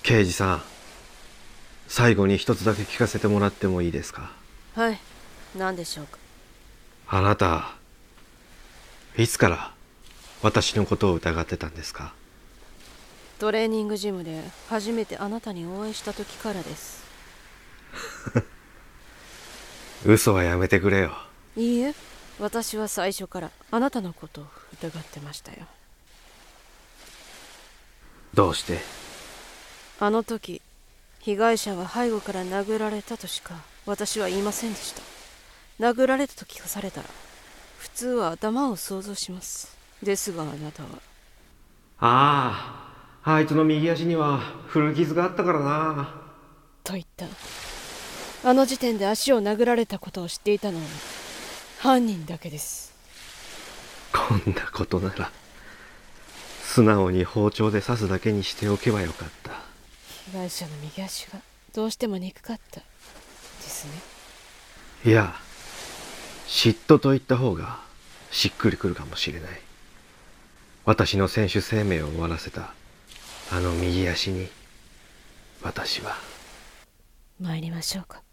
刑事さん、最後に一つだけ聞かせてもらってもいいですか？ はい、何でしょうか。 あなた、いつから私のことを疑ってたんですか？ トレーニングジムで初めてあなたにお会いした時からです。 嘘はやめてくれよ。 いいえ、私は最初からあなたのことを疑ってましたよ。 どうして？ あの時、被害者は背後から殴られたとしか私は言いませんでした。殴られたと聞かされたら普通は頭を想像します。ですがあなたは。 あいつの右足には古傷があったからな。 と言った。あの時点で足を殴られたことを知っていたのは犯人だけです。 こんなことなら素直に包丁で刺すだけにしておけばよかった。 被害者の右足がどうしても憎かったですね。 いや、嫉妬と言った方がしっくりくるかもしれない。私の選手生命を終わらせたあの右足に私は。 参りましょうか。